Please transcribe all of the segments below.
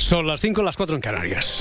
Son las 5, las 4 en Canarias.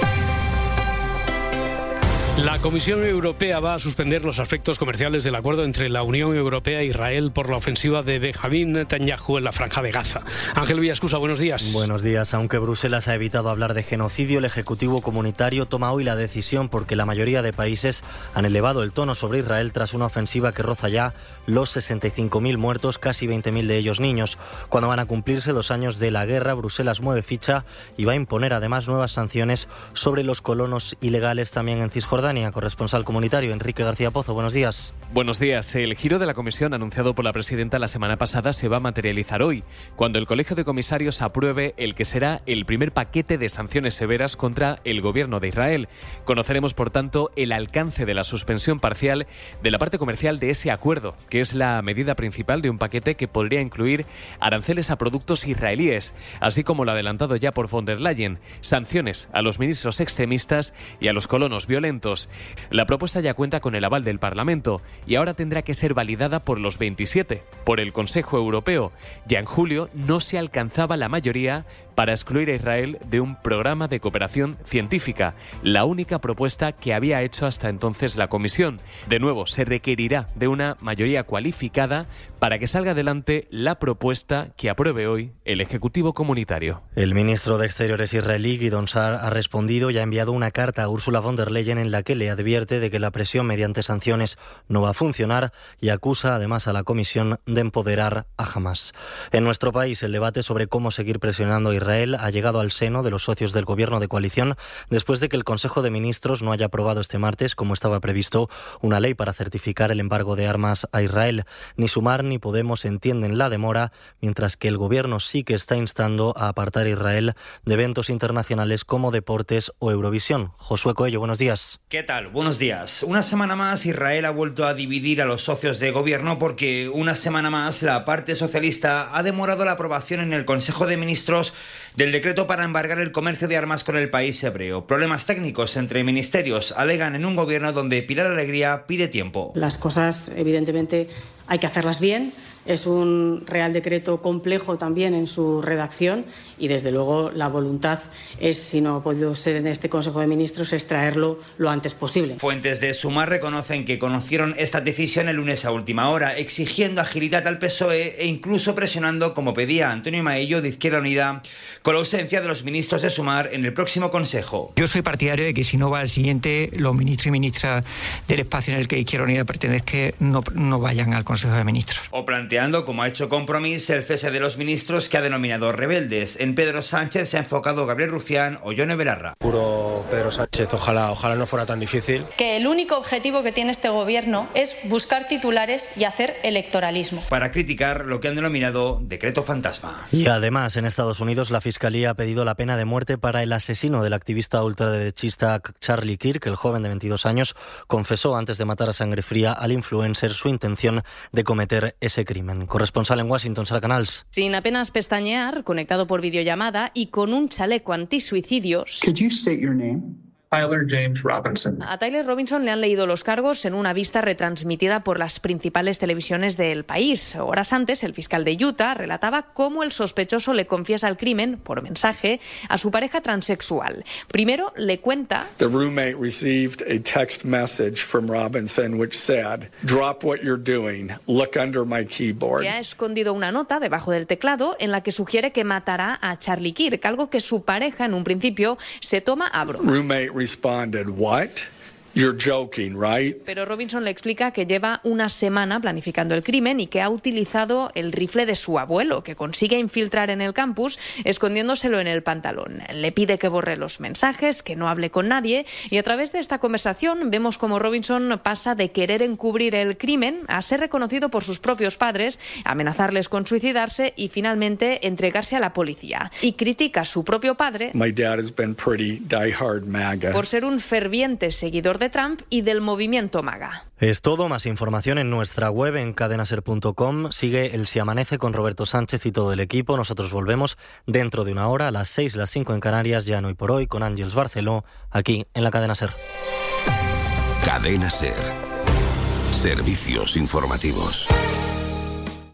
La Comisión Europea va a suspender los aspectos comerciales del acuerdo entre la Unión Europea e Israel por la ofensiva de Benjamín Netanyahu en la Franja de Gaza. Ángel Villascusa, buenos días. Buenos días. Aunque Bruselas ha evitado hablar de genocidio, el Ejecutivo Comunitario toma hoy la decisión porque la mayoría de países han elevado el tono sobre Israel tras una ofensiva que roza ya los 65.000 muertos, casi 20.000 de ellos niños. Cuando van a cumplirse 2 años de la guerra, Bruselas mueve ficha y va a imponer además nuevas sanciones sobre los colonos ilegales también en Cisjordania. Corresponsal comunitario Enrique García Pozo, buenos días. Buenos días. El giro de la comisión anunciado por la presidenta la semana pasada se va a materializar hoy, cuando el Colegio de Comisarios apruebe el que será el primer paquete de sanciones severas contra el gobierno de Israel. Conoceremos, por tanto, el alcance de la suspensión parcial de la parte comercial de ese acuerdo, que es la medida principal de un paquete que podría incluir aranceles a productos israelíes, así como lo adelantado ya por von der Leyen, sanciones a los ministros extremistas y a los colonos violentos. La propuesta ya cuenta con el aval del Parlamento y ahora tendrá que ser validada por los 27, por el Consejo Europeo. Ya en julio no se alcanzaba la mayoría para excluir a Israel de un programa de cooperación científica, la única propuesta que había hecho hasta entonces la Comisión. De nuevo, se requerirá de una mayoría cualificada para que salga adelante la propuesta que apruebe hoy el Ejecutivo Comunitario. El ministro de Exteriores israelí, Gideon Sa'ar, ha respondido y ha enviado una carta a Ursula von der Leyen en la que le advierte de que la presión mediante sanciones no va a funcionar y acusa además a la Comisión de empoderar a Hamás. En nuestro país, el debate sobre cómo seguir presionando a Israel ha llegado al seno de los socios del gobierno de coalición después de que el Consejo de Ministros no haya aprobado este martes, como estaba previsto, una ley para certificar el embargo de armas a Israel. Ni Sumar ni Podemos entienden la demora, mientras que el gobierno sí que está instando a apartar a Israel de eventos internacionales como deportes o Eurovisión. Josué Coello, buenos días. ¿Qué tal? Buenos días. Una semana más Israel ha vuelto a dividir a los socios de gobierno porque una semana más la parte socialista ha demorado la aprobación en el Consejo de Ministros del decreto para embargar el comercio de armas con el país hebreo. Problemas técnicos entre ministerios alegan en un gobierno donde Pilar Alegría pide tiempo. Las cosas, evidentemente, hay que hacerlas bien. Es un Real Decreto complejo también en su redacción y, desde luego, la voluntad es, si no ha podido ser en este Consejo de Ministros, es traerlo lo antes posible. Fuentes de Sumar reconocen que conocieron esta decisión el lunes a última hora, exigiendo agilidad al PSOE e incluso presionando, como pedía Antonio Maello de Izquierda Unida, con la ausencia de los ministros de Sumar en el próximo Consejo. Yo soy partidario de que si no va al siguiente, los ministros y ministras del espacio en el que Izquierda Unida pertenezca no vayan al Consejo de Ministros. O planteando, como ha hecho Compromís, el cese de los ministros que ha denominado rebeldes. En Pedro Sánchez se ha enfocado Gabriel Rufián o Yone Belarra. Puro Pedro Sánchez, ojalá no fuera tan difícil. Que el único objetivo que tiene este gobierno es buscar titulares y hacer electoralismo. Para criticar lo que han denominado decreto fantasma. Y además, en Estados Unidos, la Fiscalía ha pedido la pena de muerte para el asesino del activista ultraderechista Charlie Kirk. El joven de 22 años confesó antes de matar a sangre fría al influencer su intención de cometer ese crimen. Corresponsal en Washington, Sara Canals. Sin apenas pestañear, conectado por videollamada y con un chaleco antisuicidios. Could you state your name? Tyler James Robinson. A Tyler Robinson le han leído los cargos en una vista retransmitida por las principales televisiones del país. Horas antes, el fiscal de Utah relataba cómo el sospechoso le confiesa el crimen, por mensaje, a su pareja transexual. Primero le cuenta... The roommate received a text message from Robinson which said, "Drop what you're doing, look under my keyboard." Que ha escondido una nota debajo del teclado en la que sugiere que matará a Charlie Kirk, algo que su pareja en un principio se toma a broma. Roommate responded, "What? You're joking, right?" Pero Robinson le explica que lleva una semana planificando el crimen y que ha utilizado el rifle de su abuelo, que consigue infiltrar en el campus escondiéndoselo en el pantalón. Le pide que borre los mensajes, que no hable con nadie, y a través de esta conversación vemos cómo Robinson pasa de querer encubrir el crimen a ser reconocido por sus propios padres, amenazarles con suicidarse y finalmente entregarse a la policía. Y critica a su propio padre My dad has been pretty diehard MAGA. por ser un ferviente seguidor de Trump y del movimiento MAGA. Es todo. Más información en nuestra web en cadenaser.com. Sigue El Si Amanece con Roberto Sánchez y todo el equipo. Nosotros volvemos dentro de una hora, a las 6, las 5 en Canarias, ya en Hoy por Hoy, con Ángeles Barceló, aquí en la Cadena Ser. Cadena Ser. Servicios informativos.